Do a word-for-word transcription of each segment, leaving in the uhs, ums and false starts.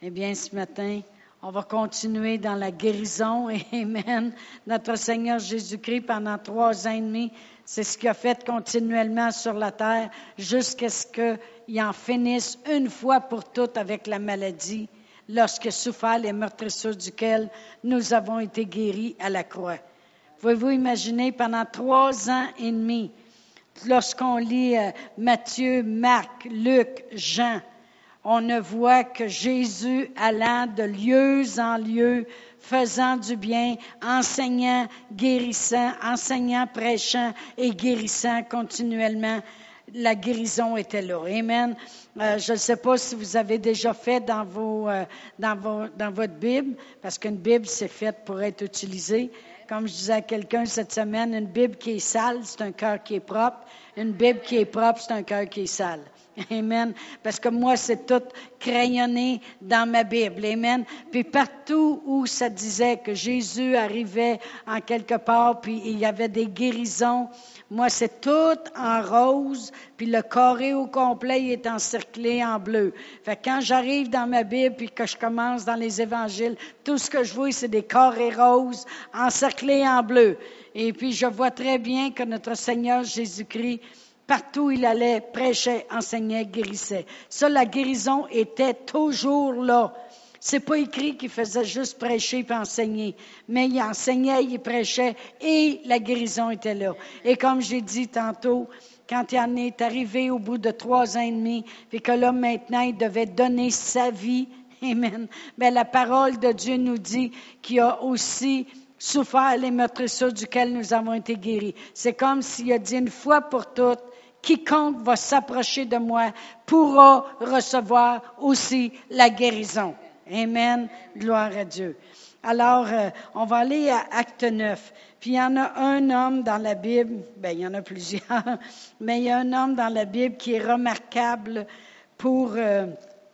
Eh bien, ce matin, on va continuer dans la guérison. Amen. Notre Seigneur Jésus-Christ, pendant trois ans et demi, c'est ce qu'il a fait continuellement sur la terre jusqu'à ce qu'il en finisse une fois pour toutes avec la maladie, lorsque souffert les meurtrissures duquel nous avons été guéris à la croix. Pouvez-vous imaginer, pendant trois ans et demi, lorsqu'on lit euh, Matthieu, Marc, Luc, Jean, on ne voit que Jésus allant de lieu en lieu, faisant du bien, enseignant, guérissant, enseignant, prêchant et guérissant continuellement. La guérison était là. Amen. Euh, je ne sais pas si vous avez déjà fait dans, vos, euh, dans, vos, dans votre Bible, parce qu'une Bible, c'est faite pour être utilisée. Comme je disais à quelqu'un cette semaine, une Bible qui est sale, c'est un cœur qui est propre. Une Bible qui est propre, c'est un cœur qui est sale. Amen. Parce que moi, c'est tout crayonné dans ma Bible. Amen. Puis partout où ça disait que Jésus arrivait en quelque part, puis il y avait des guérisons, moi, c'est tout en rose, puis le carré au complet il est encerclé en bleu. Fait que quand j'arrive dans ma Bible, puis que je commence dans les évangiles, tout ce que je vois, c'est des carrés roses encerclés en bleu. Et puis, je vois très bien que notre Seigneur Jésus-Christ, partout où il allait, prêchait, enseignait, guérissait. Ça, la guérison était toujours là. C'est pas écrit qu'il faisait juste prêcher et enseigner, mais il enseignait, il prêchait et la guérison était là. Et comme j'ai dit tantôt, quand il en est arrivé au bout de trois ans et demi, puis que là maintenant il devait donner sa vie, amen. Mais la parole de Dieu nous dit qu'il a aussi souffert les meurtrissures duquel nous avons été guéris. C'est comme s'il a dit une fois pour toutes, quiconque va s'approcher de moi pourra recevoir aussi la guérison. Amen. Gloire à Dieu. Alors, euh, on va aller à Acte neuf. Puis, il y en a un homme dans la Bible, bien, il y en a plusieurs, mais il y a un homme dans la Bible qui est remarquable pour euh,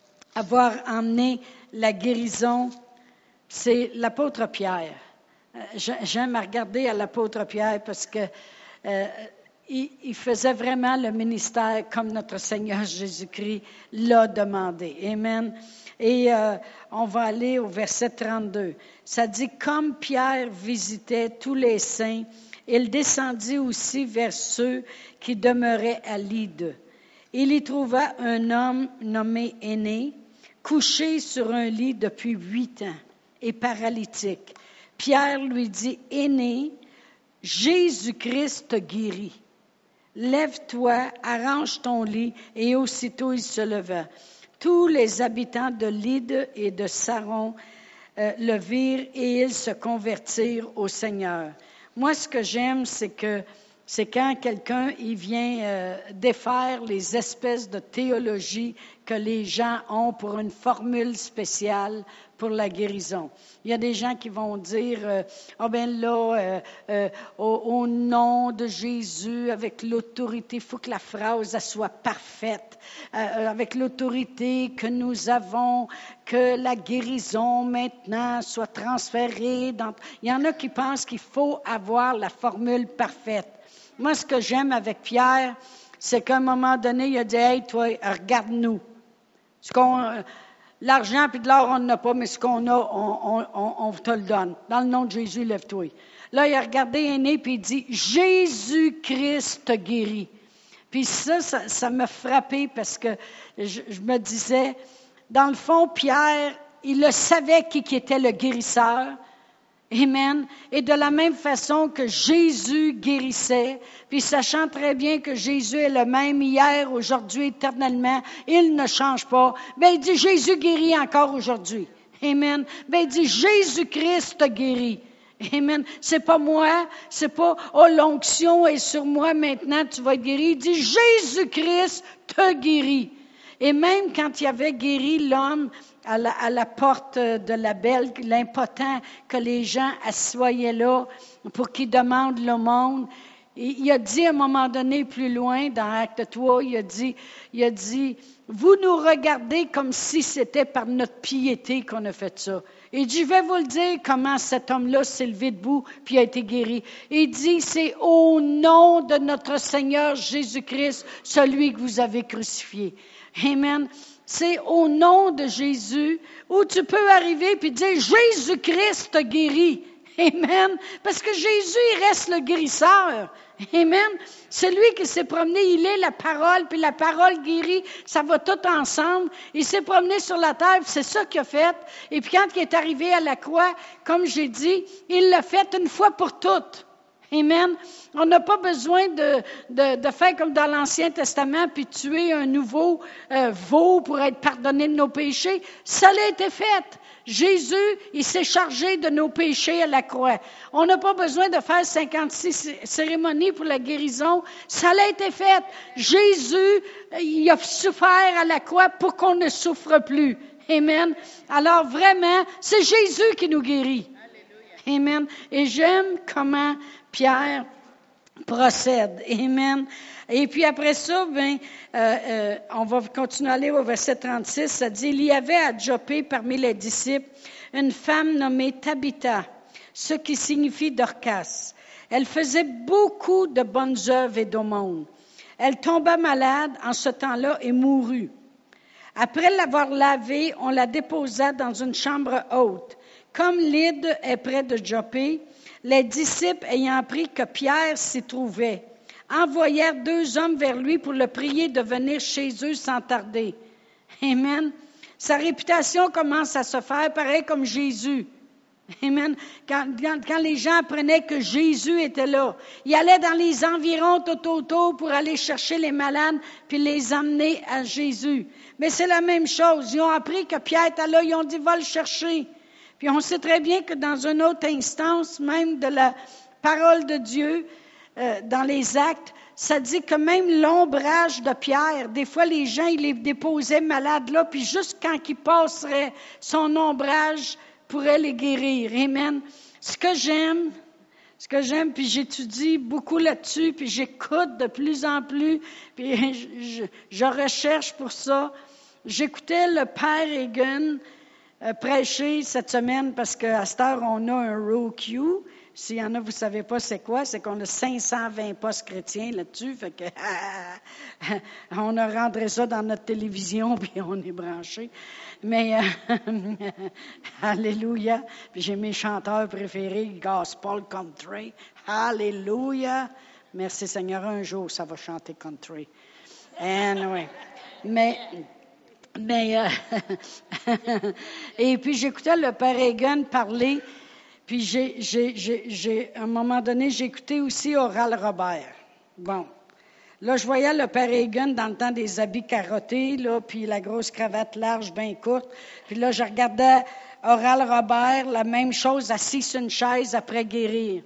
avoir emmené la guérison. C'est l'apôtre Pierre. Euh, j'aime à regarder à l'apôtre Pierre parce que euh, il, il faisait vraiment le ministère comme notre Seigneur Jésus-Christ l'a demandé. Amen. Et euh, on va aller au verset trente-deux. Ça dit, comme Pierre visitait tous les saints, il descendit aussi vers ceux qui demeuraient à Lyde. Il y trouva un homme nommé Aîné, couché sur un lit depuis huit ans et paralytique. Pierre lui dit, Aîné, Jésus-Christ te guérit. Lève-toi, arrange ton lit, et aussitôt il se leva. Tous les habitants de Lyde et de Saron euh, le virent et ils se convertirent au Seigneur. Moi, ce que j'aime, c'est que c'est quand quelqu'un il vient euh, défaire les espèces de théologie que les gens ont pour une formule spéciale pour la guérison. Il y a des gens qui vont dire, euh, ah oh ben là, euh, euh, au, au nom de Jésus, avec l'autorité, il faut que la phrase elle soit parfaite, euh, avec l'autorité que nous avons, que la guérison maintenant soit transférée. Dans... Il y en a qui pensent qu'il faut avoir la formule parfaite. Moi, ce que j'aime avec Pierre, c'est qu'à un moment donné, il a dit, hey, toi, regarde-nous. Ce qu'on, euh, l'argent et de l'or, on n'en a pas, mais ce qu'on a, on, on, on te le donne. Dans le nom de Jésus, lève-toi. Là, il a regardé Aîné, puis il dit, Jésus-Christ te guérit. Puis ça, ça, ça m'a frappé parce que je, je me disais, dans le fond, Pierre, il le savait qui, qui était le guérisseur. Amen. Et de la même façon que Jésus guérissait, puis sachant très bien que Jésus est le même hier, aujourd'hui, éternellement, il ne change pas, bien il dit Jésus guérit encore aujourd'hui. Amen. Bien il dit Jésus-Christ te guérit. Amen. C'est pas moi, c'est pas oh l'onction est sur moi maintenant, tu vas être guéri. Il dit Jésus-Christ te guérit. Et même quand il avait guéri l'homme à la, à la porte de la belle, l'impotent, que les gens assoyaient là pour qu'il demande le monde, il, il a dit à un moment donné, plus loin, dans Acte trois, il a dit, il a dit, vous nous regardez comme si c'était par notre piété qu'on a fait ça. Il dit, je vais vous le dire comment cet homme-là s'est levé debout puis a été guéri. Il dit, c'est au nom de notre Seigneur Jésus-Christ, celui que vous avez crucifié. Amen. c'est au nom de Jésus, où tu peux arriver puis dire, Jésus-Christ te guérit. Amen. Parce que Jésus, il reste le guérisseur. Amen. C'est lui qui s'est promené, il est la parole, puis la parole guérit, ça va tout ensemble. Il s'est promené sur la terre, c'est ça qu'il a fait. Et puis quand il est arrivé à la croix, comme j'ai dit, il l'a fait une fois pour toutes. Amen. On n'a pas besoin de, de, de faire comme dans l'Ancien Testament, puis tuer un nouveau euh, veau pour être pardonné de nos péchés. Ça l'a été fait. Jésus, il s'est chargé de nos péchés à la croix. On n'a pas besoin de faire cinquante-six cérémonies pour la guérison. Ça l'a été fait. Jésus, il a souffert à la croix pour qu'on ne souffre plus. Amen. Alors vraiment, c'est Jésus qui nous guérit. Amen. Et j'aime comment Pierre procède. Amen. Et puis après ça, ben, euh, euh, on va continuer à aller au verset trente-six. Ça dit, il y avait à Joppé parmi les disciples une femme nommée Tabitha, ce qui signifie Dorcas. Elle faisait beaucoup de bonnes œuvres et d'aumônes. Elle tomba malade en ce temps-là et mourut. Après l'avoir lavée, on la déposa dans une chambre haute. Comme Lyde est près de Joppé, les disciples, ayant appris que Pierre s'y trouvait, envoyèrent deux hommes vers lui pour le prier de venir chez eux sans tarder. Amen. Sa réputation commence à se faire pareil comme Jésus. Amen. Quand, quand, quand les gens apprenaient que Jésus était là, ils allaient dans les environs tout autour pour aller chercher les malades puis les emmener à Jésus. Mais c'est la même chose. Ils ont appris que Pierre était là, ils ont dit, va le chercher. Puis on sait très bien que dans une autre instance, même de la parole de Dieu, euh, dans les actes, ça dit que même l'ombrage de Pierre, des fois les gens, ils les déposaient malades là, puis juste quand il passerait, son ombrage pourrait les guérir. Amen. Ce que j'aime, ce que j'aime, puis j'étudie beaucoup là-dessus, puis j'écoute de plus en plus, puis je, je, je recherche pour ça. J'écoutais le Père Hagin Euh, prêcher cette semaine parce qu'à cette heure, on a un row Q. S'il y en a, vous ne savez pas c'est quoi, c'est qu'on a cinq cent vingt postes chrétiens là-dessus. Fait que on a rentré ça dans notre télévision puis on est branché. Mais euh, alléluia. Puis j'ai mes chanteurs préférés, gospel, country. Alléluia. Merci Seigneur. Un jour, ça va chanter country. Anyway. Mais Mais, euh, et puis j'écoutais le Père Hagin parler, puis j'ai, j'ai, j'ai, j'ai, à un moment donné, j'ai écouté aussi Oral Robert. Bon, là, je voyais le Père Hagin dans le temps des habits carottés, là, puis la grosse cravate large, bien courte. Puis là, je regardais Oral Robert, la même chose, assis sur une chaise après guérir.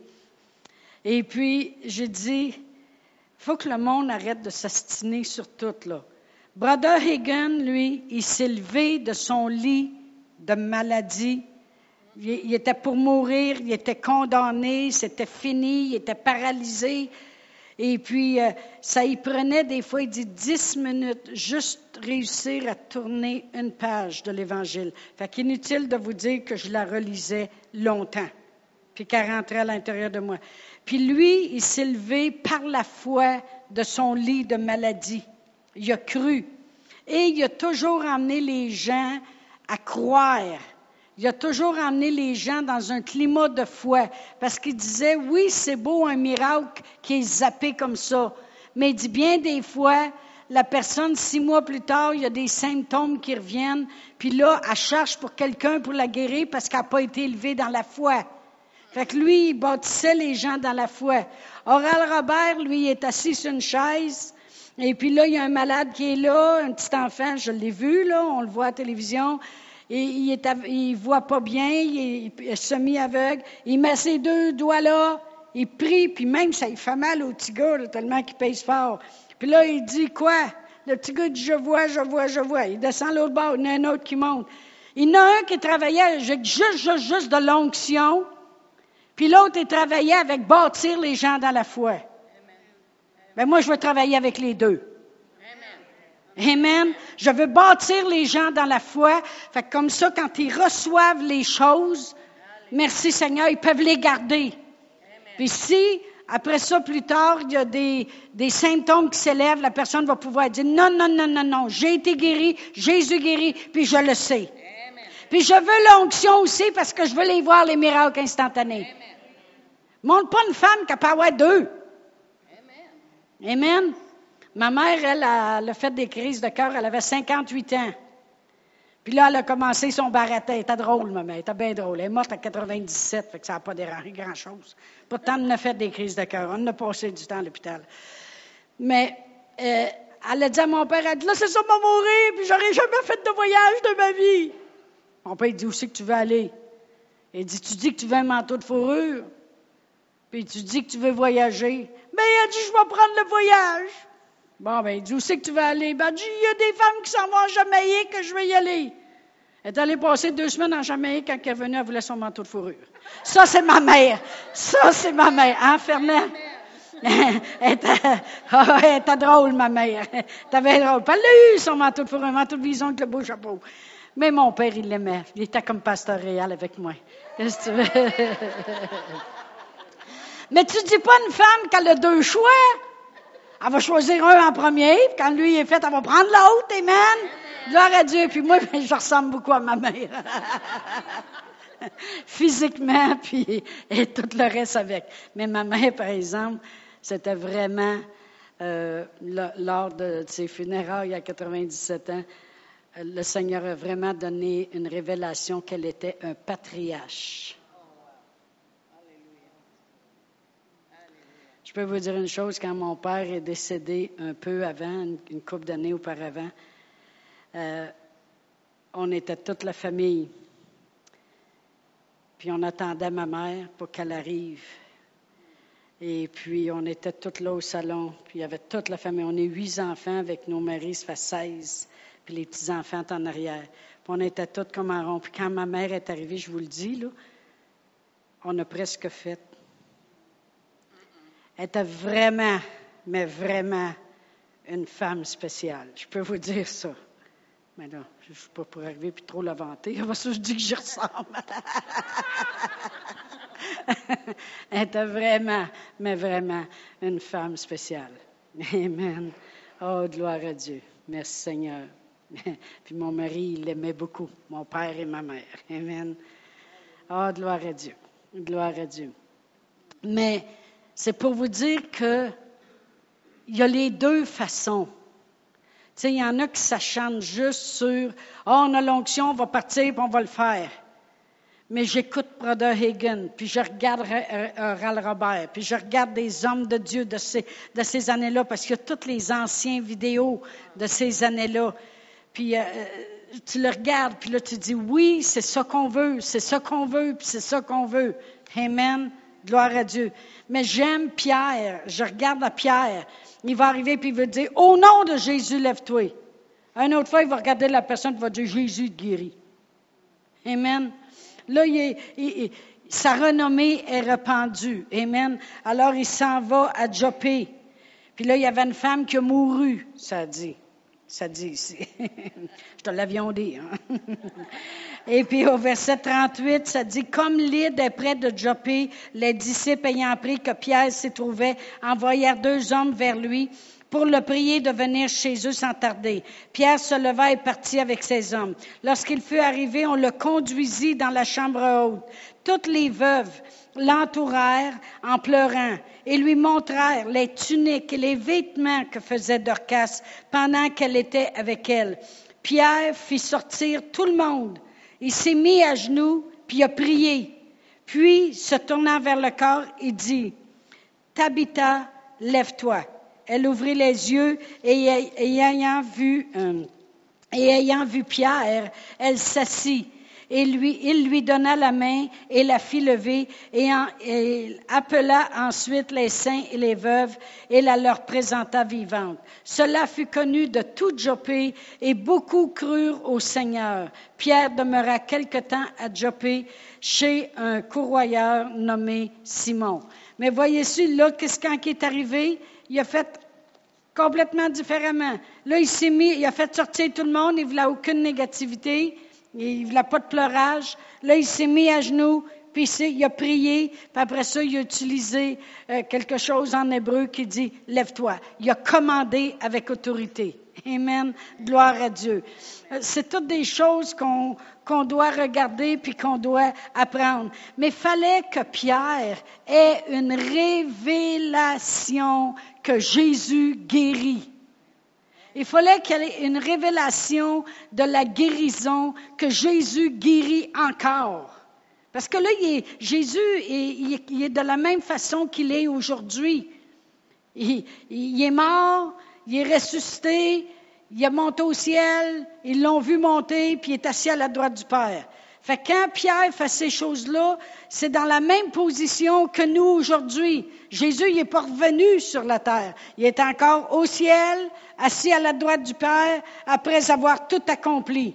Et puis, j'ai dit, il faut que le monde arrête de s'astiner sur tout, là. Brother Hagin, lui, il s'est levé de son lit de maladie. Il, il était pour mourir, il était condamné, c'était fini, il était paralysé. Et puis, euh, ça y prenait des fois, il dit, dix minutes, juste réussir à tourner une page de l'Évangile. Fait qu'inutile de vous dire que je la relisais longtemps, puis qu'elle rentrait à l'intérieur de moi. Puis lui, il s'est levé par la foi de son lit de maladie. Il a cru. Et il a toujours emmené les gens à croire. Il a toujours emmené les gens dans un climat de foi. Parce qu'il disait, oui, c'est beau un miracle qui est zappé comme ça. Mais il dit bien des fois, la personne, six mois plus tard, il y a des symptômes qui reviennent. Puis là, elle cherche pour quelqu'un pour la guérir parce qu'elle n'a pas été élevée dans la foi. Fait que lui, il bâtissait les gens dans la foi. Oral Robert, lui, il est assis sur une chaise. Et puis là, il y a un malade qui est là, un petit enfant, je l'ai vu, là, on le voit à la télévision. Et il est, il voit pas bien, il est semi-aveugle. Il met ses deux doigts là, il prie, puis même ça, il fait mal au petit gars, là, tellement qu'il pèse fort. Puis là, il dit quoi? Le petit gars dit, je vois, je vois, je vois. Il descend l'autre bord, il y en a un autre qui monte. Il y en a un qui travaillait avec juste, juste, juste de l'onction, puis l'autre, il travaillait avec bâtir les gens dans la foi. Ben moi, je veux travailler avec les deux. Amen. Amen. Je veux bâtir les gens dans la foi. Fait que comme ça, quand ils reçoivent les choses, merci Seigneur, ils peuvent les garder. Amen. Puis si, Après ça, plus tard, il y a des, des symptômes qui s'élèvent. La personne va pouvoir dire, non, non, non, non, non, j'ai été guéri, Jésus guéri, puis je le sais. Amen. Puis je veux l'onction aussi parce que je veux les voir, les miracles instantanés. Amen. Montre pas une femme qui peut avoir deux. Amen. Amen. Ma mère, elle, elle a fait des crises de cœur, elle avait cinquante-huit ans. Puis là, elle a commencé son baratin. Elle était drôle, ma mère. Elle était bien drôle. Elle est morte à quatre-vingt-dix-sept, fait que ça n'a pas dérangé grand-chose. Pourtant, elle en a fait des crises de cœur. On a passé du temps à l'hôpital. Mais euh, elle a dit à mon père, elle dit, là, c'est ça, m'a mourir, puis j'aurais jamais fait de voyage de ma vie. Mon père, il dit, où c'est que tu veux aller? Il dit, tu dis que tu veux un manteau de fourrure, puis tu dis que tu veux voyager. Ben, il a dit, je vais prendre le voyage. Bon, ben, il dit, où c'est que tu veux aller? Ben, il dit, il y a des femmes qui s'en vont en Jamaïque, que je vais y aller. Elle est allée passer deux semaines en Jamaïque, quand elle est venue, elle voulait son manteau de fourrure. Ça, c'est ma mère. Ça, c'est ma mère. Hein, Fernand? Elle était, oh, elle était drôle, ma mère. Elle était bien drôle. Puis elle a eu son manteau de fourrure, un manteau de bison avec le beau chapeau. Mais mon père, il l'aimait. Il était comme pasteur réel avec moi. Qu'est-ce que tu veux? Mais tu dis pas une femme qu'elle a deux choix. Elle va choisir un en premier, puis quand lui est fait, elle va prendre l'autre, amen. Gloire à Dieu. Puis moi, je ressemble beaucoup à ma mère. Physiquement, puis et tout le reste avec. Mais ma mère, par exemple, c'était vraiment, euh, lors de ses funérailles à quatre-vingt-dix-sept ans, le Seigneur a vraiment donné une révélation qu'elle était un patriarche. Je peux vous dire une chose, quand mon père est décédé un peu avant, une, une couple d'années auparavant, euh, on était toute la famille. Puis on attendait ma mère pour qu'elle arrive. Et puis on était toutes là au salon. Puis il y avait toute la famille. On est huit enfants avec nos maris, ça fait seize. Puis les petits-enfants en arrière. Puis on était toutes comme en rond. Puis quand ma mère est arrivée, je vous le dis, là, on a presque fait. Elle était vraiment, mais vraiment une femme spéciale. Je peux vous dire ça. Mais là, je ne suis pas pour arriver puis trop la vanter. C'est ça que je dis que j'y ressemble. Elle était vraiment, mais vraiment une femme spéciale. Amen. Oh, gloire à Dieu. Merci Seigneur. Puis mon mari, il l'aimait beaucoup, mon père et ma mère. Amen. Oh, gloire à Dieu. Gloire à Dieu. Mais c'est pour vous dire que il y a les deux façons. Tu sais, il y en a qui s'acharnent juste sur « Ah, oh, on a l'onction, on va partir, puis on va le faire. » Mais j'écoute Brother Hagin, puis je regarde Oral Robert, puis je regarde des hommes de Dieu de ces, de ces années-là, parce qu'il y a toutes les anciennes vidéos de ces années-là. Puis euh, tu le regardes, puis là tu dis « Oui, c'est ça qu'on veut, c'est ça qu'on veut, puis c'est ça qu'on veut. » Amen. Gloire à Dieu. Mais j'aime Pierre. Je regarde à Pierre. Il va arriver puis il va dire, au nom de Jésus, lève-toi. Une autre fois, il va regarder la personne et va dire, Jésus te guérit. Amen. Là, il est, il, il, sa renommée est répandue. Amen. Alors, il s'en va à Joppé. Puis là, il y avait une femme qui a mouru, ça dit. Ça dit ici. Je te l'avions dit. Hein? Et puis au verset trente-huit, ça dit, comme Lyde est près de Joppé, les disciples ayant appris que Pierre s'y trouvait, envoyèrent deux hommes vers lui pour le prier de venir chez eux sans tarder. Pierre se leva et partit avec ses hommes. Lorsqu'il fut arrivé, on le conduisit dans la chambre haute. Toutes les veuves l'entourèrent en pleurant et lui montrèrent les tuniques et les vêtements que faisait Dorcas pendant qu'elle était avec elle. Pierre fit sortir tout le monde. Il s'est mis à genoux, puis il a prié. Puis, se tournant vers le corps, il dit, « Tabitha, lève-toi. » Elle ouvrit les yeux et ayant vu, euh, et ayant vu Pierre, elle s'assit. Et lui, il lui donna la main et la fit lever et, en, et appela ensuite les saints et les veuves et la leur présenta vivante. Cela fut connu de tout Joppé et beaucoup crurent au Seigneur. Pierre demeura quelque temps à Joppé chez un courroyeur nommé Simon. Mais voyez-vous, là, qu'est-ce quand il est arrivé? Il a fait complètement différemment. Là, il s'est mis, il a fait sortir tout le monde, il ne voulait aucune négativité. Il ne voulait pas de pleurage. Là, il s'est mis à genoux, puis il a prié, puis après ça, il a utilisé euh, quelque chose en hébreu qui dit « lève-toi ». Il a commandé avec autorité. Amen. Gloire à Dieu. C'est toutes des choses qu'on qu'on doit regarder puis qu'on doit apprendre. Mais il fallait que Pierre ait une révélation que Jésus guérit. Il fallait qu'il y ait une révélation de la guérison que Jésus guérit encore. Parce que là, il est, Jésus, il, il est de la même façon qu'il est aujourd'hui. Il, il est mort, il est ressuscité, il est monté au ciel, ils l'ont vu monter, puis il est assis à la droite du Père. Fait que quand Pierre fait ces choses-là, c'est dans la même position que nous aujourd'hui. Jésus, il n'est pas revenu sur la terre. Il est encore au ciel, assis à la droite du Père, après avoir tout accompli.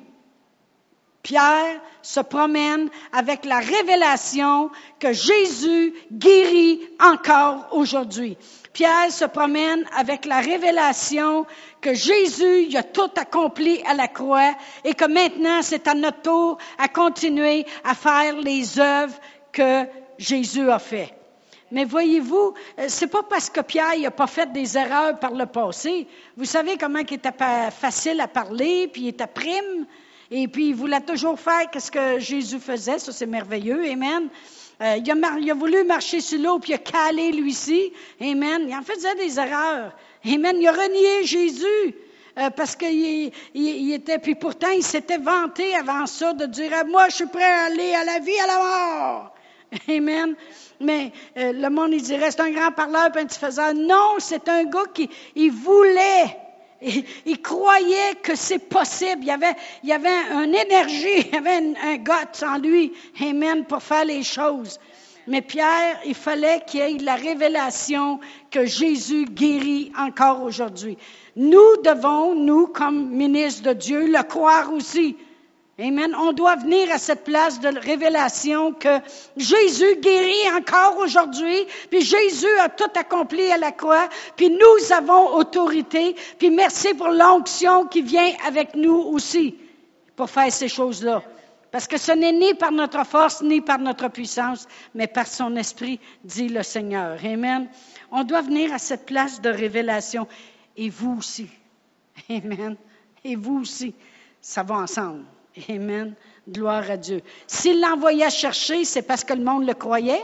Pierre se promène avec la révélation que Jésus guérit encore aujourd'hui. Pierre se promène avec la révélation que Jésus il a tout accompli à la croix et que maintenant c'est à notre tour à continuer à faire les œuvres que Jésus a fait. Mais voyez-vous, c'est pas parce que Pierre n'a pas fait des erreurs par le passé. Vous savez comment il était facile à parler, puis il était prime. Et puis, il voulait toujours faire ce que Jésus faisait. Ça, c'est merveilleux. Amen. Euh, il, a mar- il a voulu marcher sur l'eau, puis il a calé lui-ci. Amen. Il en faisait des erreurs. Amen. Il a renié Jésus. Euh, parce qu'il il, il était... Puis pourtant, il s'était vanté avant ça de dire « Moi, je suis prêt à aller à la vie, à la mort. » Amen. Mais euh, le monde, il dirait « C'est un grand parleur, puis un petit faiseur. » Non, c'est un gars qui il voulait... Il, il croyait que c'est possible. Il y avait, il y avait une énergie, il y avait un, un guts en lui, amen, pour faire les choses. Mais Pierre, il fallait qu'il ait la révélation que Jésus guérit encore aujourd'hui. Nous devons, nous, comme ministres de Dieu, le croire aussi. Amen. On doit venir à cette place de révélation que Jésus guérit encore aujourd'hui, puis Jésus a tout accompli à la croix, puis nous avons autorité, puis merci pour l'onction qui vient avec nous aussi pour faire ces choses-là. Parce que ce n'est ni par notre force, ni par notre puissance, mais par son esprit, dit le Seigneur. Amen. On doit venir à cette place de révélation. Et vous aussi. Amen. Et vous aussi. Ça va ensemble. Amen. Gloire à Dieu. S'il l'envoyait chercher, c'est parce que le monde le croyait.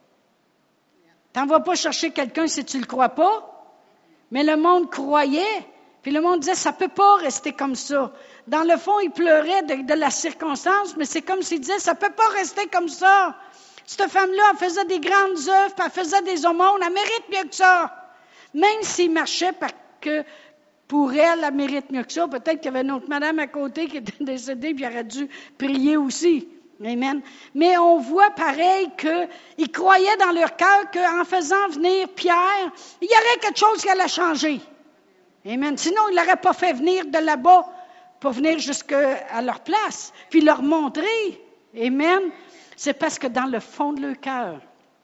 Tu n'en vas pas chercher quelqu'un si tu ne le crois pas. Mais le monde croyait. Puis le monde disait, ça ne peut pas rester comme ça. Dans le fond, il pleurait de, de la circonstance, mais c'est comme s'il disait, ça ne peut pas rester comme ça. Cette femme-là, elle faisait des grandes œuvres, puis elle faisait des aumônes, elle mérite mieux que ça. Même s'il marchait parce que pour elle, elle mérite mieux que ça. Peut-être qu'il y avait une autre madame à côté qui était décédée, puis elle aurait dû prier aussi. Amen. Mais on voit pareil qu'ils croyaient dans leur cœur qu'en faisant venir Pierre, il y aurait quelque chose qui allait changer. Amen. Sinon, il ne l'aurait pas fait venir de là-bas pour venir jusqu'à leur place, puis leur montrer. Amen. C'est parce que dans le fond de leur cœur,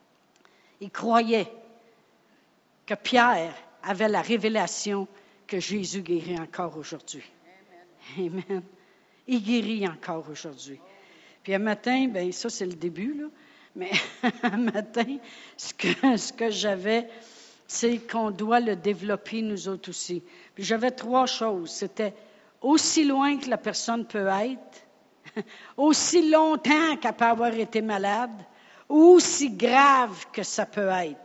ils croyaient que Pierre avait la révélation que Jésus guérit encore aujourd'hui. Amen. Amen. Il guérit encore aujourd'hui. Puis un matin, bien ça c'est le début, là, mais un matin, ce que, ce que j'avais, c'est qu'on doit le développer nous autres aussi. Puis j'avais trois choses. C'était aussi loin que la personne peut être, aussi longtemps qu'elle peut avoir été malade, ou aussi grave que ça peut être.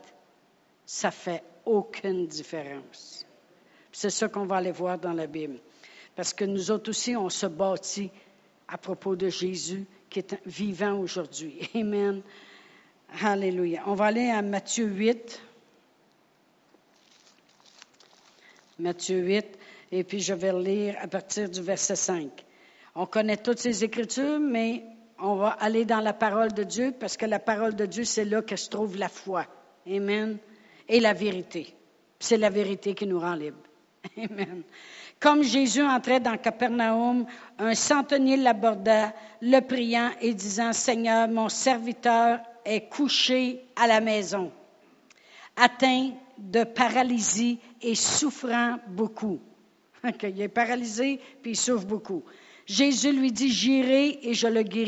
Ça fait aucune différence. Puis c'est ça qu'on va aller voir dans la Bible. Parce que nous autres aussi, on se bâtit à propos de Jésus qui est vivant aujourd'hui. Amen. Alléluia. On va aller à Matthieu huit. Matthieu huit, et puis je vais lire à partir du verset cinq. On connaît toutes ces Écritures, mais on va aller dans la parole de Dieu, parce que la parole de Dieu, c'est là que se trouve la foi. Amen. Et la vérité. C'est la vérité qui nous rend libres. Amen. Comme Jésus entrait dans Capernaum, un centenier l'aborda, le priant et disant, « Seigneur, mon serviteur est couché à la maison, atteint de paralysie et souffrant beaucoup. » Okay, il est paralysé, puis il souffre beaucoup. Jésus lui dit, « J'irai et je le guérirai. »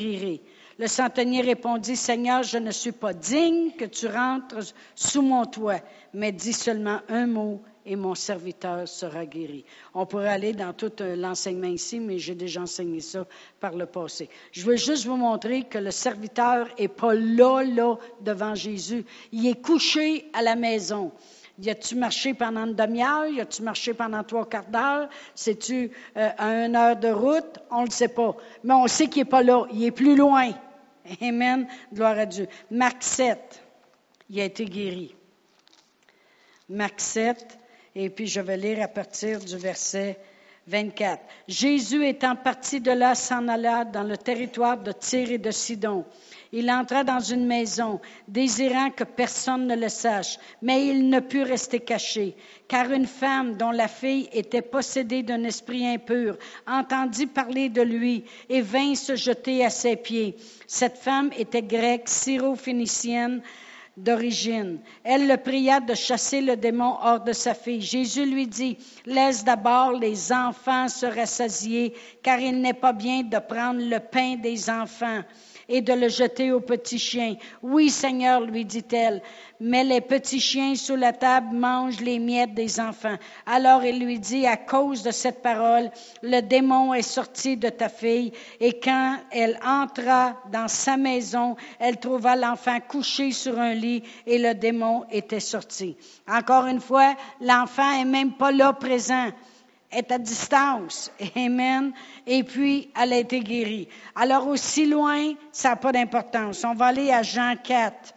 Le centenier répondit, « Seigneur, je ne suis pas digne que tu rentres sous mon toit, mais dis seulement un mot et mon serviteur sera guéri. » On pourrait aller dans tout l'enseignement ici, mais j'ai déjà enseigné ça par le passé. Je veux juste vous montrer que le serviteur n'est pas là, là, devant Jésus. Il est couché à la maison. Y a-tu marché pendant une demi-heure? Y a-tu marché pendant trois quarts d'heure? C'est-tu euh, à une heure de route? On ne le sait pas. Mais on sait qu'il n'est pas là. Il est plus loin. Amen. Gloire à Dieu. Marc sept. Il a été guéri. Marc sept. Et puis je vais lire à partir du verset vingt-quatre. Jésus étant parti de là s'en alla dans le territoire de Tyr et de Sidon. Il entra dans une maison, désirant que personne ne le sache, mais il ne put rester caché, car une femme dont la fille était possédée d'un esprit impur entendit parler de lui et vint se jeter à ses pieds. Cette femme était grecque, syro-phénicienne d'origine. Elle le pria de chasser le démon hors de sa fille. Jésus lui dit, « Laisse d'abord les enfants se rassasier, car il n'est pas bien de prendre le pain des enfants et de le jeter aux petits chiens. »« Oui, Seigneur, lui dit-elle, mais les petits chiens sous la table mangent les miettes des enfants. » Alors il lui dit, « À cause de cette parole, le démon est sorti de ta fille. » Et quand elle entra dans sa maison, elle trouva l'enfant couché sur un lit et le démon était sorti. Encore une fois, l'enfant est même pas là présent. Est à distance. Amen. Et puis, elle a été guérie. Alors, aussi loin, ça n'a pas d'importance. On va aller à Jean quatre.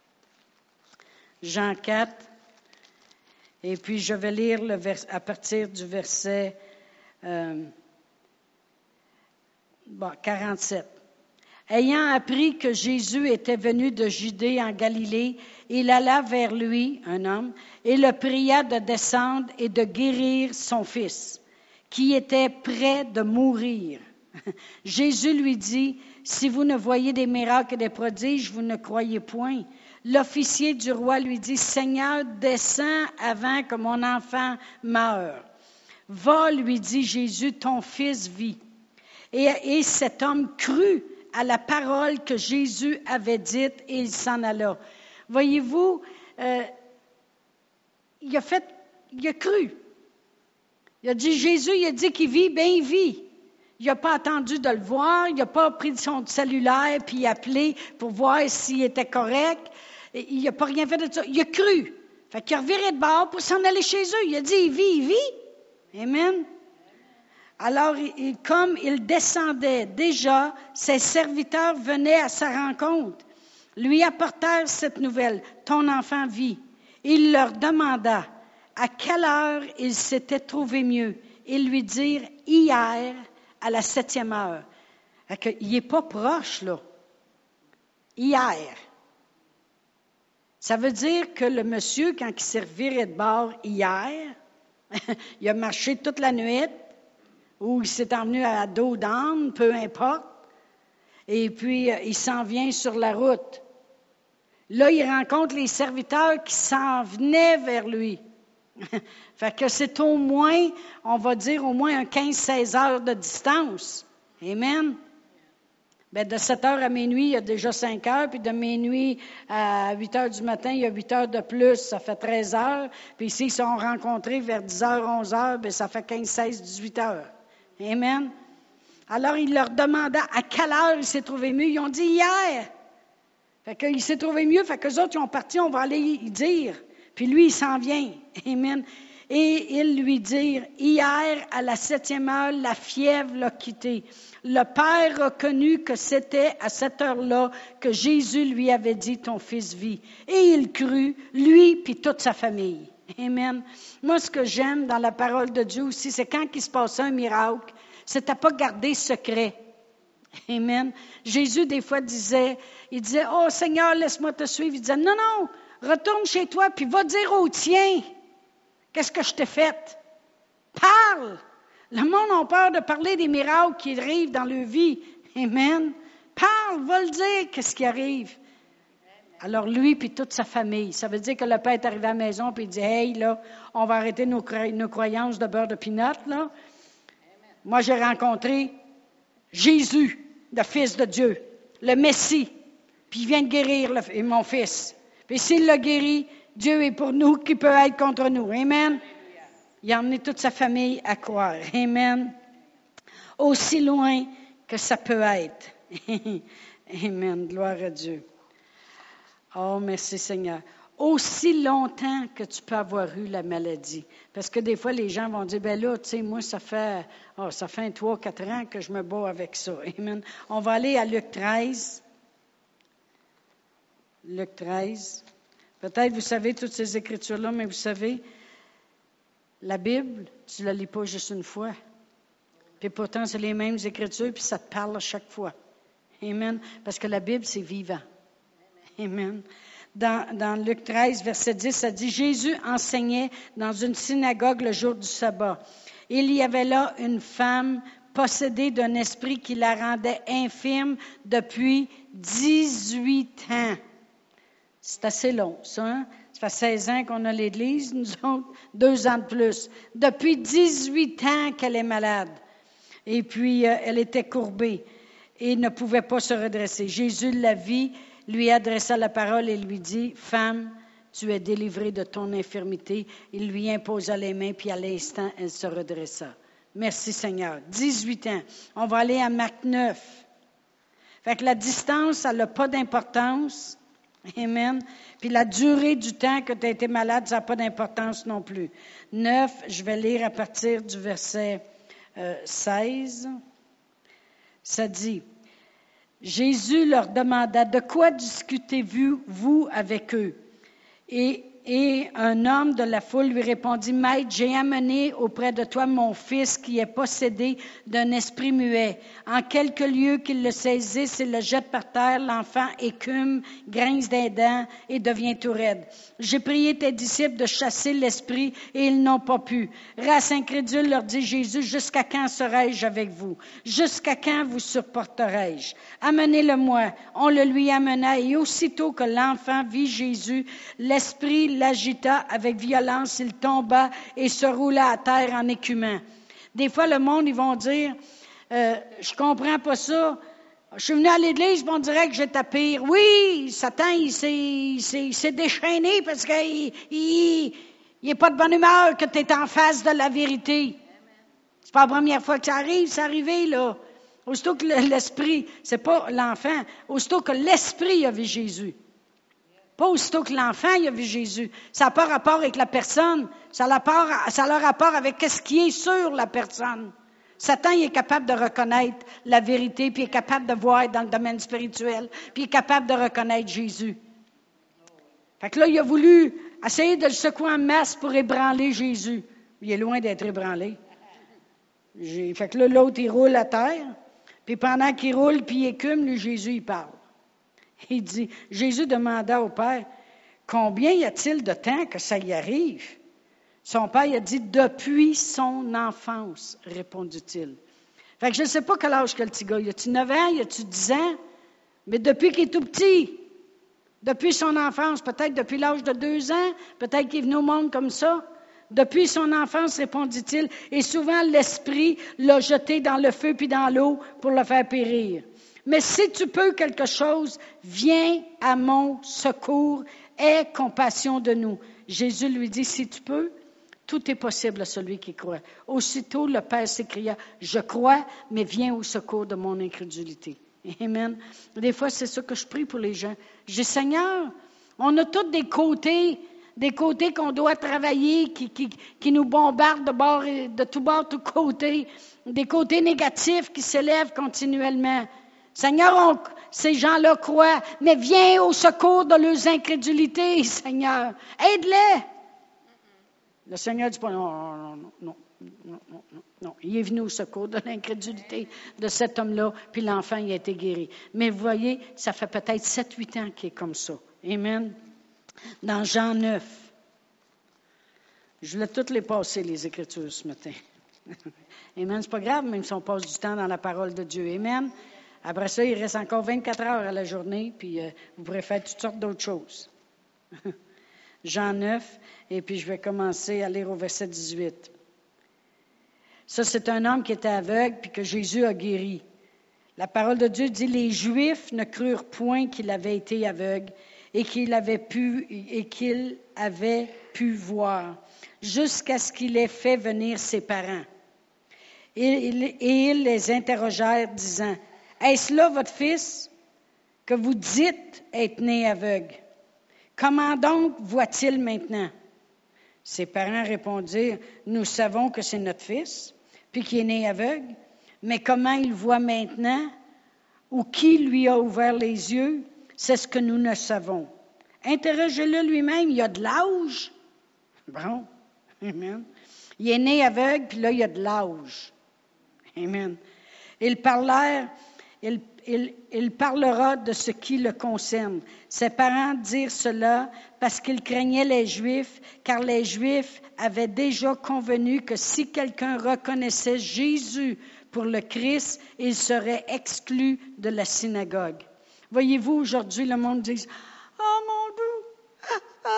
Jean quatre. Et puis, je vais lire le vers, à partir du verset euh, bon, quarante-sept. Ayant appris que Jésus était venu de Judée en Galilée, il alla vers lui, un homme, et le pria de descendre et de guérir son fils, qui était près de mourir. Jésus lui dit, « Si vous ne voyez des miracles et des prodiges, vous ne croyez point. » L'officier du roi lui dit, « Seigneur, descends avant que mon enfant meure. » « Va, lui dit Jésus, ton fils vit. » Et, et cet homme crut à la parole que Jésus avait dite et il s'en alla. Voyez-vous, euh, il a fait, il a cru. Il a dit, Jésus, il a dit qu'il vit, bien il vit. Il n'a pas attendu de le voir, il n'a pas pris son cellulaire puis appelé pour voir s'il était correct. Il n'a pas rien fait de ça. Il a cru. Fait qu'il a reviré de bord pour s'en aller chez eux. Il a dit, il vit, il vit. Amen. Alors, il, comme il descendait déjà, ses serviteurs venaient à sa rencontre, lui apportèrent cette nouvelle, « Ton enfant vit. » Il leur demanda à quelle heure il s'était trouvé mieux. Ils lui dirent, « Hier, à la septième heure. » Il n'est pas proche, là. Hier. Ça veut dire que le monsieur, quand il s'est reviré de bord hier, il a marché toute la nuit, ou il s'est emmené à dos d'âne, peu importe, et puis euh, il s'en vient sur la route. Là, il rencontre les serviteurs qui s'en venaient vers lui. Fait que c'est au moins, on va dire, au moins un quinze seize heures de distance. Amen. Bien, de sept heures à minuit, il y a déjà cinq heures, puis de minuit à huit heures du matin, il y a huit heures de plus, ça fait treize heures. Puis s'ils se sont rencontrés vers dix heures, onze heures, bien, ça fait quinze, seize, dix-huit heures. Amen. Alors, il leur demanda à quelle heure il s'est trouvé mieux. Ils ont dit hier. Fait qu'il s'est trouvé mieux, fait qu'eux autres, ils ont parti, on va aller y dire. Puis lui, il s'en vient. Amen. Et ils lui dirent, hier, à la septième heure, la fièvre l'a quitté. Le père reconnut que c'était à cette heure-là que Jésus lui avait dit, ton fils vit. Et il crut, lui puis toute sa famille. Amen. Moi, ce que j'aime dans la parole de Dieu aussi, c'est quand il se passait un miracle, c'était pas garder secret. Amen. Jésus, des fois, disait, il disait, « Oh Seigneur, laisse-moi te suivre. » Il disait, « Non, non, retourne chez toi, puis va dire aux tiens, qu'est-ce que je t'ai fait? Parle! » Le monde a peur de parler des miracles qui arrivent dans leur vie. Amen. Parle, va le dire, qu'est-ce qui arrive. Alors lui, puis toute sa famille. Ça veut dire que le père est arrivé à la maison, puis il dit, « Hey, là, on va arrêter nos, cro- nos croyances de beurre de pinot, là. Amen. Moi, j'ai rencontré Jésus, le Fils de Dieu. le Messie, puis il vient de guérir le, et mon fils. Puis s'il l'a guéri, Dieu est pour nous, qui peut être contre nous. Amen. Il a emmené toute sa famille à croire. Amen. Aussi loin que ça peut être. Amen. Gloire à Dieu. Oh, merci Seigneur. Aussi longtemps que tu peux avoir eu la maladie. Parce que des fois, les gens vont dire, ben là, tu sais, moi, ça fait, oh, ça fait trois, quatre ans que je me bats avec ça. Amen. On va aller à Luc treize. Luc treize. Peut-être vous savez toutes ces écritures-là, mais vous savez, la Bible, tu ne la lis pas juste une fois. Puis pourtant, c'est les mêmes écritures, puis ça te parle à chaque fois. Amen. Parce que la Bible, c'est vivant. Amen. Dans, dans Luc treize, verset dix, ça dit, Jésus enseignait dans une synagogue le jour du sabbat. Il y avait là une femme possédée d'un esprit qui la rendait infirme depuis dix-huit ans. C'est assez long, ça. Hein? Ça fait seize ans qu'on a l'Église, nous autres, deux ans de plus. Depuis dix-huit ans qu'elle est malade. Et puis, euh, elle était courbée et ne pouvait pas se redresser. Jésus la vit, lui adressa la parole et lui dit, « Femme, tu es délivrée de ton infirmité. » Il lui imposa les mains, puis à l'instant, elle se redressa. Merci Seigneur. dix-huit ans. On va aller à Marc neuf. Fait que la distance, elle n'a pas d'importance. Amen. Puis la durée du temps que tu as été malade, ça n'a pas d'importance non plus. neuf, je vais lire à partir du verset euh, seize. Ça dit, Jésus leur demanda, « De quoi discutez-vous vous avec eux? » Et, et un homme de la foule lui répondit, « Maître, j'ai amené auprès de toi mon fils qui est possédé d'un esprit muet. En quelques lieux qu'il le saisisse, il le jette par terre, l'enfant écume, grince des dents et devient tout raide. J'ai prié tes disciples de chasser l'esprit et ils n'ont pas pu. Race incrédule, leur dit Jésus, jusqu'à quand serai-je avec vous? Jusqu'à quand vous supporterai-je? Amenez-le-moi. On le lui amena et aussitôt que l'enfant vit Jésus, l'esprit l'agita avec violence, il tomba et se roula à terre en écumant. Des fois, le monde, ils vont dire, euh, je comprends pas ça. Je suis venu à l'église, on dirait que j'étais pire. Oui, Satan, il s'est, il s'est, il s'est déchaîné parce qu'il il, il est pas de bonne humeur que tu es en face de la vérité. C'est pas la première fois que ça arrive, c'est arrivé, là. Aussitôt que l'esprit, c'est pas l'enfant, aussitôt que l'esprit a vu Jésus. Pas aussitôt que l'enfant il a vu Jésus. Ça n'a pas rapport avec la personne. Ça a rapport, ça a rapport avec ce qui est sur la personne. Satan il est capable de reconnaître la vérité, puis il est capable de voir dans le domaine spirituel, puis il est capable de reconnaître Jésus. Fait que là, il a voulu essayer de le secouer en masse pour ébranler Jésus. Il est loin d'être ébranlé. J'ai, fait que là, l'autre, il roule à terre, puis pendant qu'il roule, puis il écume, lui, Jésus, il parle. Il dit, Jésus demanda au Père, combien y a-t-il de temps que ça y arrive? Son père il a dit, depuis son enfance, répondit-il. Fait que je ne sais pas quel âge que le petit gars. Y a-tu neuf ans, y a-tu dix ans? Mais depuis qu'il est tout petit, depuis son enfance, peut-être depuis l'âge de deux ans, peut-être qu'il est venu au monde comme ça. Depuis son enfance, répondit-il, et souvent l'esprit l'a jeté dans le feu puis dans l'eau pour le faire périr. Mais si tu peux quelque chose, viens à mon secours, aie compassion de nous. Jésus lui dit, si tu peux, tout est possible à celui qui croit. Aussitôt, le Père s'écria, je crois, mais viens au secours de mon incrédulité. Amen. Des fois, c'est ça que je prie pour les gens. Je dis, Seigneur, on a tous des côtés, des côtés qu'on doit travailler, qui, qui, qui nous bombardent de, bord et, de tout bord, tout côté, des côtés négatifs qui s'élèvent continuellement. Seigneur, on, ces gens-là croient, mais viens au secours de leurs incrédulités, Seigneur. Aide-les. Le Seigneur dit pas, non, non, non, non, non, non, non, non. Il est venu au secours de l'incrédulité de cet homme-là, puis l'enfant il a été guéri. Mais vous voyez, ça fait peut-être sept huit ans qu'il est comme ça. Amen. Dans Jean neuf. Je voulais toutes les passer, les Écritures, ce matin. Amen. C'est pas grave, même si on passe du temps dans la parole de Dieu. Amen. Après ça, il reste encore vingt-quatre heures à la journée, puis euh, vous pourrez faire toutes sortes d'autres choses. Jean neuf, et puis je vais commencer à lire au verset dix-huit. Ça, c'est un homme qui était aveugle, puis que Jésus a guéri. La parole de Dieu dit, les Juifs ne crurent point qu'il avait été aveugle et qu'il avait pu, et qu'il avait pu voir, jusqu'à ce qu'il ait fait venir ses parents. Et, et ils les interrogèrent, disant, est-ce là votre fils que vous dites être né aveugle? Comment donc voit-il maintenant? Ses parents répondirent, nous savons que c'est notre fils, puis qu'il est né aveugle, mais comment il voit maintenant, ou qui lui a ouvert les yeux, c'est ce que nous ne savons. Interrogez-le lui-même, il a de l'âge. Bon, amen. Il est né aveugle, puis là, il a de l'âge. Amen. Ils parlèrent, il, il, il parlera de ce qui le concerne. Ses parents dirent cela parce qu'ils craignaient les Juifs, car les Juifs avaient déjà convenu que si quelqu'un reconnaissait Jésus pour le Christ, il serait exclu de la synagogue. Voyez-vous, aujourd'hui, le monde dit « Oh mon Dieu! Ah,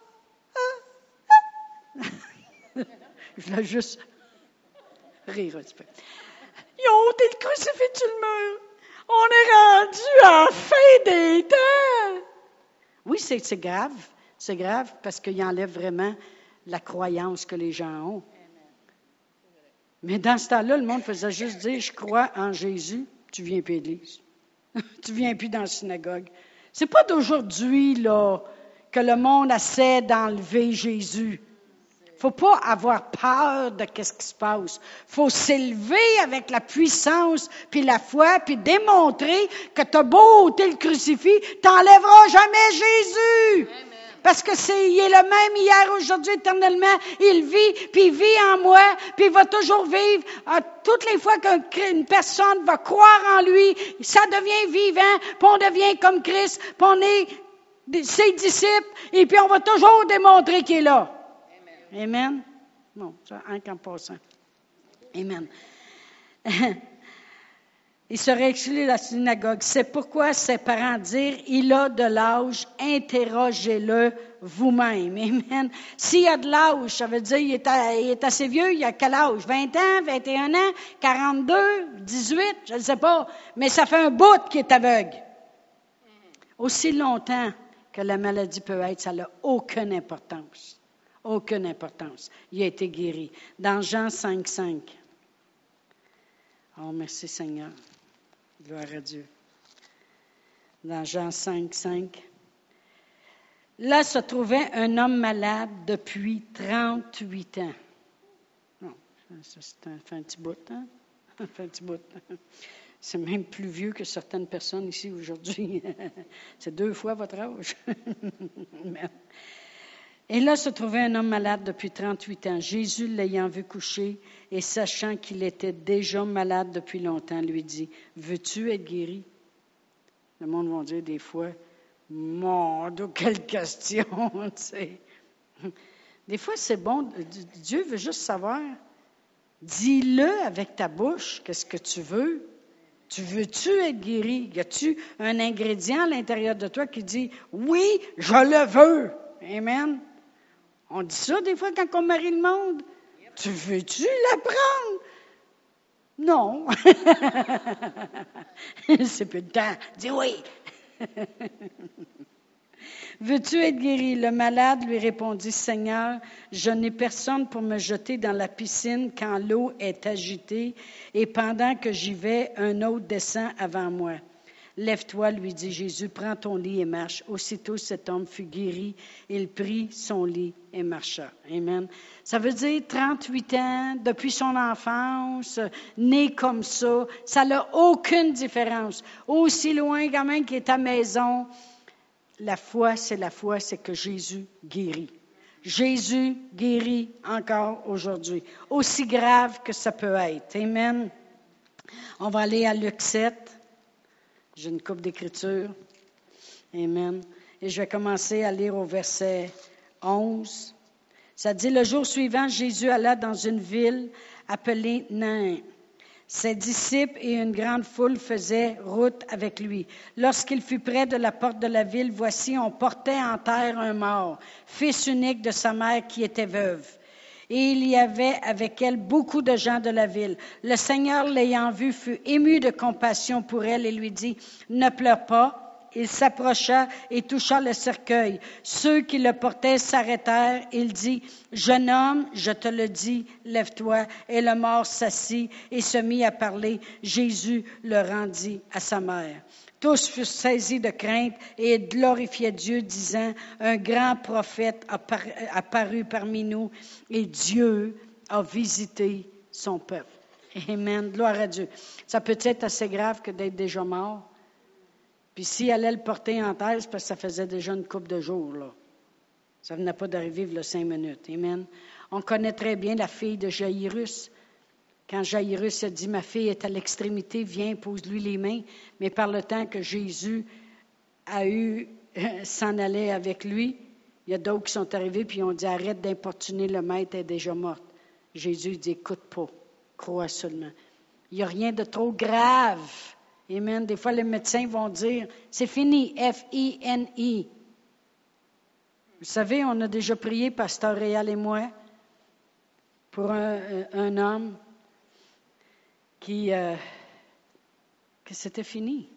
ah, ah. » Je voulais juste rire un petit peu. Ils ont ôté le crucifix sur le mur. On est rendu à la fin des temps. Oui, c'est, c'est grave. C'est grave parce qu'il enlève vraiment la croyance que les gens ont. Mais dans ce temps-là, le monde faisait juste dire, je crois en Jésus, tu viens plus à l'église. Tu viens plus dans la synagogue. C'est pas d'aujourd'hui, là, que le monde essaie d'enlever Jésus. Faut pas avoir peur de ce qui se passe. Faut s'élever avec la puissance puis la foi puis démontrer que t'as beau ôter le crucifix, t'enlèveras jamais Jésus. Amen. Parce que c'est, il est le même hier, aujourd'hui, éternellement. Il vit, puis il vit en moi, puis il va toujours vivre. À toutes les fois qu'une personne va croire en lui, ça devient vivant, puis on devient comme Christ, puis on est ses disciples, et puis on va toujours démontrer qu'il est là. Amen. Bon, ça, un qu'en passant. Amen. Il serait exclu de la synagogue. C'est pourquoi ses parents dirent, il a de l'âge, interrogez-le vous-même. Amen. S'il a de l'âge, ça veut dire, il est, à, il est assez vieux, il a quel âge? vingt ans, vingt et un ans, quarante-deux, dix-huit, je ne sais pas. Mais ça fait un bout qu'il est aveugle. Aussi longtemps que la maladie peut être, ça n'a aucune importance. Aucune importance. Il a été guéri. Dans Jean cinq, cinq. Oh, merci Seigneur. Gloire à Dieu. Dans Jean cinq, cinq. Là se trouvait un homme malade depuis trente-huit ans. Non, ça c'est un, fait un petit bout, hein? Un fait un petit bout. C'est même plus vieux que certaines personnes ici aujourd'hui. C'est deux fois votre âge. Et là se trouvait un homme malade depuis trente-huit ans. Jésus, l'ayant vu coucher et sachant qu'il était déjà malade depuis longtemps, lui dit, « Veux-tu être guéri? » Le monde va dire des fois, « Mon Dieu, quelle question! » tu sais. Des fois, c'est bon, Dieu veut juste savoir, dis-le avec ta bouche, qu'est-ce que tu veux? Tu veux-tu être guéri? Y a-tu un ingrédient à l'intérieur de toi qui dit, « Oui, je le veux! » Amen. On dit ça des fois quand on marie le monde. Yep. Tu veux-tu la prendre? Non. C'est plus de temps. Dis oui. Veux-tu être guéri? Le malade lui répondit, Seigneur, je n'ai personne pour me jeter dans la piscine quand l'eau est agitée et pendant que j'y vais, un autre descend avant moi. Lève-toi, lui dit Jésus, prends ton lit et marche. Aussitôt, cet homme fut guéri. Il prit son lit et marcha. Amen. Ça veut dire trente-huit ans, depuis son enfance, né comme ça. Ça n'a aucune différence. Aussi loin quand même qu'il est à la maison, la foi, c'est la foi, c'est que Jésus guérit. Jésus guérit encore aujourd'hui. Aussi grave que ça peut être. Amen. On va aller à Luc sept. J'ai une coupe d'écriture. Amen. Et je vais commencer à lire au verset onze. Ça dit, le jour suivant, Jésus alla dans une ville appelée Nain. Ses disciples et une grande foule faisaient route avec lui. Lorsqu'il fut près de la porte de la ville, voici, on portait en terre un mort, fils unique de sa mère qui était veuve. Et il y avait avec elle beaucoup de gens de la ville. Le Seigneur, l'ayant vue, fut ému de compassion pour elle et lui dit, « Ne pleure pas. » Il s'approcha et toucha le cercueil. Ceux qui le portaient s'arrêtèrent. Il dit, « Jeune homme, je te le dis, lève-toi. » Et le mort s'assit et se mit à parler. Jésus le rendit à sa mère. Tous furent saisis de crainte et glorifiaient Dieu, disant, « Un grand prophète a apparu parmi nous et Dieu a visité son peuple. » Amen. Gloire à Dieu. Ça peut être assez grave que d'être déjà mort. Puis s'il allait le porter en terre, c'est parce que ça faisait déjà une couple de jours, là. Ça venait pas d'arriver il y a cinq minutes. Amen. On connaît très bien la fille de Jaïrus. Quand Jaïrus a dit, « Ma fille est à l'extrémité, viens, pose-lui les mains. » Mais par le temps que Jésus a eu, s'en allait avec lui, il y a d'autres qui sont arrivés puis ils ont dit, « Arrête d'importuner le maître, elle est déjà morte. » Jésus dit, « Écoute pas, crois seulement. » Il n'y a rien de trop grave. Amen. Des fois, les médecins vont dire, c'est fini, F I N I. Vous savez, on a déjà prié, Pasteur Réal et moi, pour un, un homme qui, euh, que c'était fini.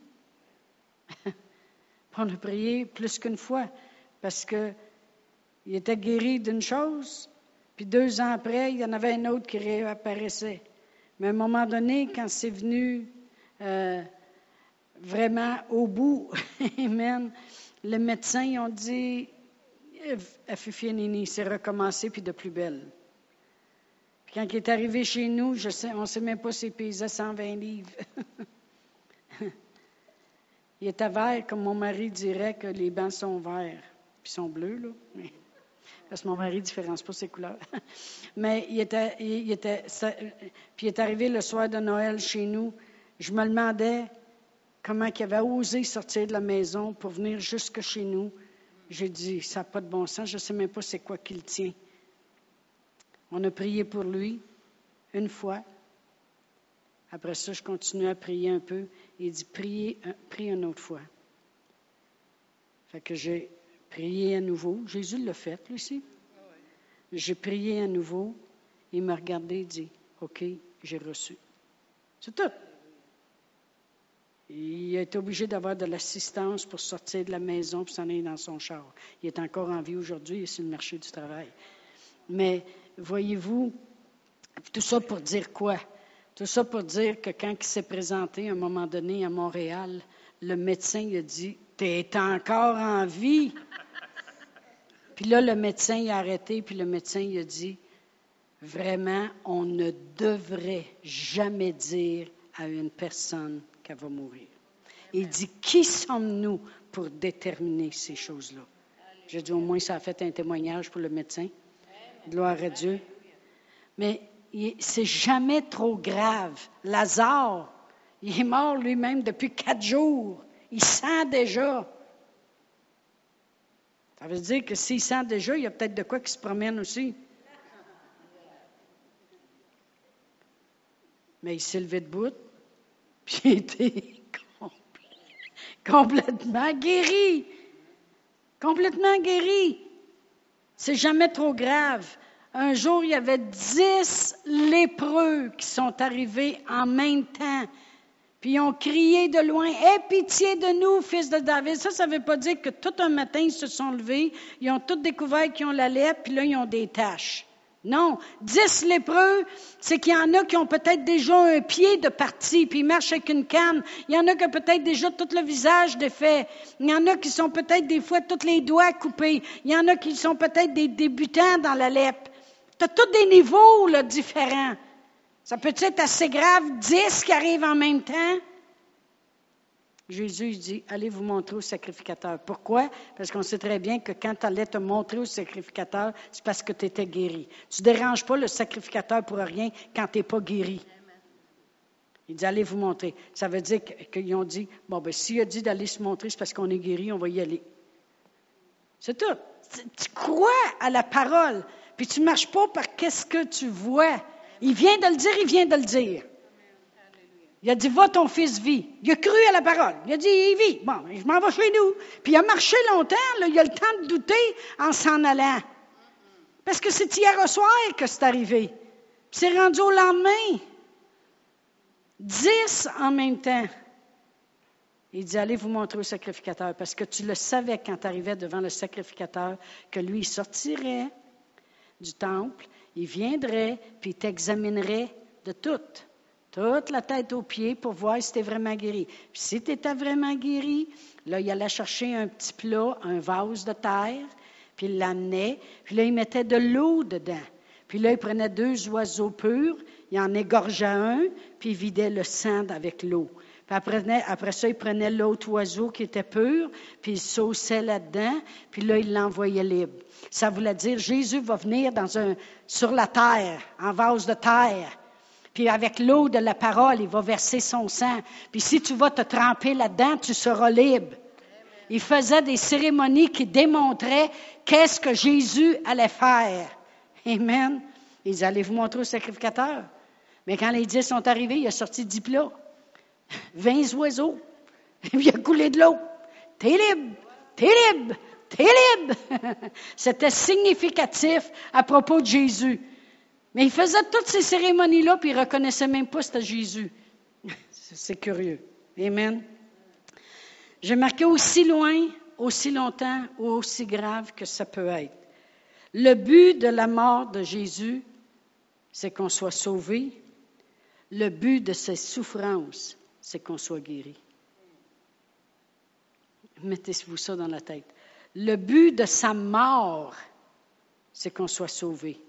On a prié plus qu'une fois, parce qu'il était guéri d'une chose, puis deux ans après, il y en avait un autre qui réapparaissait. Mais à un moment donné, quand c'est venu... Euh, vraiment au bout, amen. Les médecins ils ont dit, Fifianini, c'est recommencé puis de plus belle. Puis quand il est arrivé chez nous, je sais, on ne sait même pas s'il pesait cent vingt livres. Il était vert, comme mon mari dirait que les bancs sont verts, puis sont bleus, là. Parce que mon mari ne différencie pas ses couleurs. Mais il était, il était, ça, puis il est arrivé le soir de Noël chez nous. Je me demandais comment il avait osé sortir de la maison pour venir jusque chez nous. J'ai dit, ça n'a pas de bon sens, je ne sais même pas c'est quoi qu'il tient. On a prié pour lui une fois. Après ça, je continuais à prier un peu. Il dit, priez, prie une autre fois. Fait que j'ai prié à nouveau. Jésus l'a fait, lui aussi. J'ai prié à nouveau. Il m'a regardé et dit, OK, j'ai reçu. C'est tout. Il a été obligé d'avoir de l'assistance pour sortir de la maison et s'en aller dans son char. Il est encore en vie aujourd'hui, il est sur le marché du travail. Mais voyez-vous, tout ça pour dire quoi? Tout ça pour dire que quand il s'est présenté à un moment donné à Montréal, le médecin il a dit, « T'es encore en vie! » Puis là, le médecin il a arrêté, puis le médecin il a dit, « Vraiment, on ne devrait jamais dire à une personne qu'elle va mourir. » Il dit, qui sommes-nous pour déterminer ces choses-là? J'ai dit, au moins, ça a fait un témoignage pour le médecin. Gloire à Dieu. Mais c'est jamais trop grave. Lazare, il est mort lui-même depuis quatre jours. Il sent déjà. Ça veut dire que s'il sent déjà, il y a peut-être de quoi qui se promène aussi. Mais il s'est levé debout, puis il était complètement guéri. Complètement guéri. C'est jamais trop grave. Un jour, il y avait dix lépreux qui sont arrivés en même temps. Puis ils ont crié de loin, « Aie pitié de nous, fils de David! » Ça, ça ne veut pas dire que tout un matin, ils se sont levés, ils ont tous découvert qu'ils ont la lèpre, puis là, ils ont des taches. Non, dix lépreux, c'est qu'il y en a qui ont peut-être déjà un pied de parti, puis ils marchent avec une canne. Il y en a qui ont peut-être déjà tout le visage défait. Il y en a qui sont peut-être des fois tous les doigts coupés. Il y en a qui sont peut-être des débutants dans la lèpre. Tu as tous des niveaux là, différents. Ça peut être assez grave, dix qui arrivent en même temps. Jésus dit, allez vous montrer au sacrificateur. Pourquoi? Parce qu'on sait très bien que quand tu allais te montrer au sacrificateur, c'est parce que tu étais guéri. Tu ne déranges pas le sacrificateur pour rien quand tu n'es pas guéri. Il dit, allez vous montrer. Ça veut dire qu'ils ont dit, bon, ben s'il a dit d'aller se montrer, c'est parce qu'on est guéri, on va y aller. C'est tout. Tu crois à la parole, puis tu ne marches pas par qu'est-ce que tu vois. Il vient de le dire, il vient de le dire. Il a dit, va, ton fils vit. Il a cru à la parole. Il a dit, il vit. Bon, je m'en vais chez nous. Puis il a marché longtemps, là, il a le temps de douter en s'en allant. Parce que c'est hier au soir que c'est arrivé. Puis c'est rendu au lendemain. Dix en même temps. Il dit, allez vous montrer au sacrificateur. Parce que tu le savais quand tu arrivais devant le sacrificateur, que lui, il sortirait du temple, il viendrait, puis il t'examinerait de tout. Toute la tête aux pieds pour voir si tu es vraiment guéri. Puis si tu étais vraiment guéri, là, il allait chercher un petit plat, un vase de terre, puis il l'amenait, puis là, il mettait de l'eau dedans. Puis là, il prenait deux oiseaux purs, il en égorgeait un, puis il vidait le sang avec l'eau. Puis après, après ça, il prenait l'autre oiseau qui était pur, puis il sauçait là-dedans, puis là, il l'envoyait libre. Ça voulait dire, Jésus va venir dans un, sur la terre, en vase de terre. Puis avec l'eau de la parole, il va verser son sang. Puis si tu vas te tremper là-dedans, tu seras libre. Il faisait des cérémonies qui démontraient qu'est-ce que Jésus allait faire. Amen. Ils allaient vous montrer au sacrificateur. Mais quand les dix sont arrivés, il a sorti dix plats. Vingt oiseaux. Puis il a coulé de l'eau. T'es libre. T'es libre. T'es libre. C'était significatif à propos de Jésus. Mais il faisait toutes ces cérémonies-là, puis il ne reconnaissait même pas que c'était Jésus. C'est curieux. Amen. J'ai marqué aussi loin, aussi longtemps ou aussi grave que ça peut être. Le but de la mort de Jésus, c'est qu'on soit sauvé. Le but de ses souffrances, c'est qu'on soit guéri. Mettez-vous ça dans la tête. Le but de sa mort, c'est qu'on soit sauvé.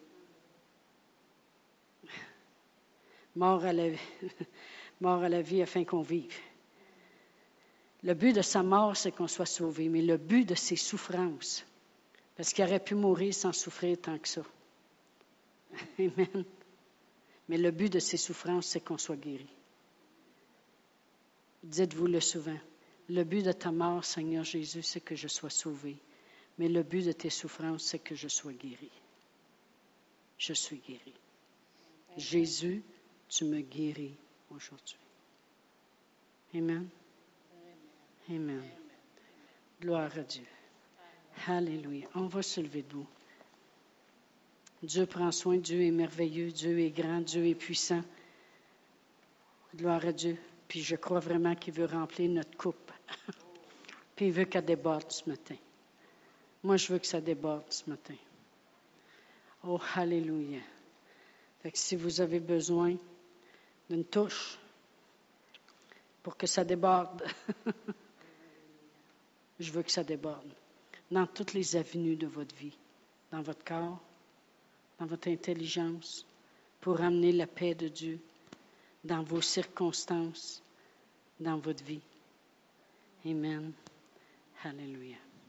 Mort à, la, mort à la vie afin qu'on vive. Le but de sa mort, c'est qu'on soit sauvé, mais le but de ses souffrances, parce qu'il aurait pu mourir sans souffrir tant que ça. Amen. Mais le but de ses souffrances, c'est qu'on soit guéri. Dites-vous-le souvent. Le but de ta mort, Seigneur Jésus, c'est que je sois sauvé. Mais le but de tes souffrances, c'est que je sois guéri. Je suis guéri. Jésus, tu me guéris aujourd'hui. Amen. Amen. Gloire à Dieu. Alléluia. On va se lever debout. Dieu prend soin, Dieu est merveilleux, Dieu est grand, Dieu est puissant. Gloire à Dieu. Puis je crois vraiment qu'il veut remplir notre coupe. Puis il veut qu'elle déborde ce matin. Moi, je veux que ça déborde ce matin. Oh, alléluia. Fait que si vous avez besoin d'une touche pour que ça déborde, je veux que ça déborde dans toutes les avenues de votre vie, dans votre corps, dans votre intelligence, pour amener la paix de Dieu dans vos circonstances, dans votre vie. Amen. Alléluia.